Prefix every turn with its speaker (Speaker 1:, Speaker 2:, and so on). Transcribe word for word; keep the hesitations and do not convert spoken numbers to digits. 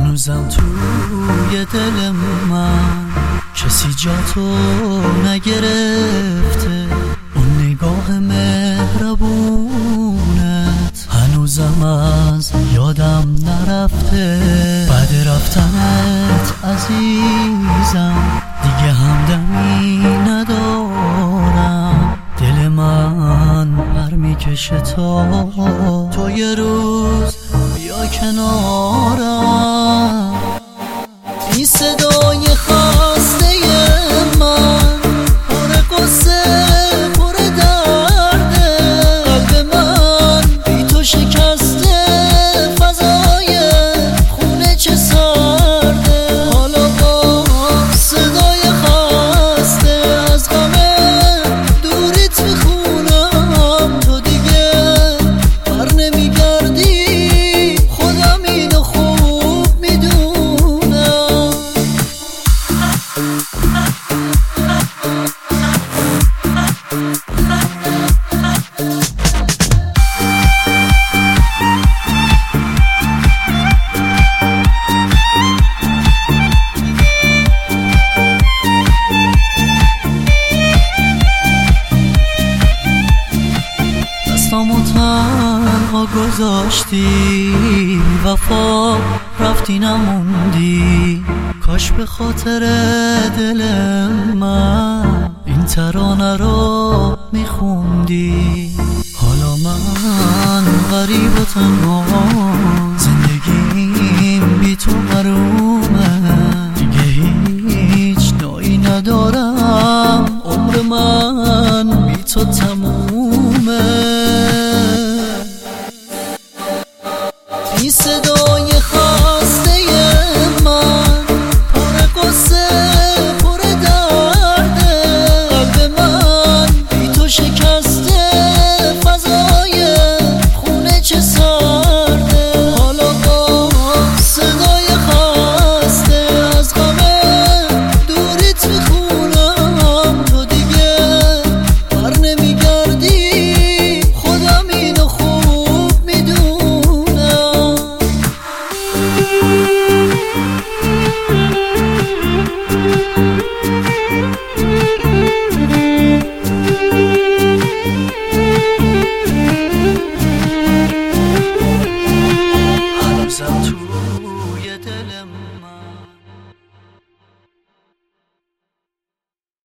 Speaker 1: هنوزم توی دل من کسی جاتو نگرفته، اون نگاه مهربونت هنوزم از یادم نرفته. بعد رفتنت عزیزم دیگه همدمی ندارم، دل من پر میکشه تا تو یه روز بیا کنارم. این صدای خسته من پر قصه پر درده، قلب من بی تو شکسته، فضای خونه چه سرده. حالا با صدای خسته از غم دوریت میخونم، تو دیگه بر نمیگردی، خودم اینو خوب میدونم. دستامو تنها گذاشتی، وفا رفتی نموندی، کاش به خاطر دل من این ترانه رو میخوندی. حالا من غریب و تنها، زندگیم بی تو محرومه، دیگه هیچ نوعی ندارم، عمر من بی تو تمومه. این صدای خسته من پر قصه پر درده، قلب من بی تو شکسته، فضای خونه چه سرده. حالا با صدای خسته از غم دوریت میخونم، تو دیگه بر نمیگردی، خودم اینو خوب میدونم. هنوزم توی دل من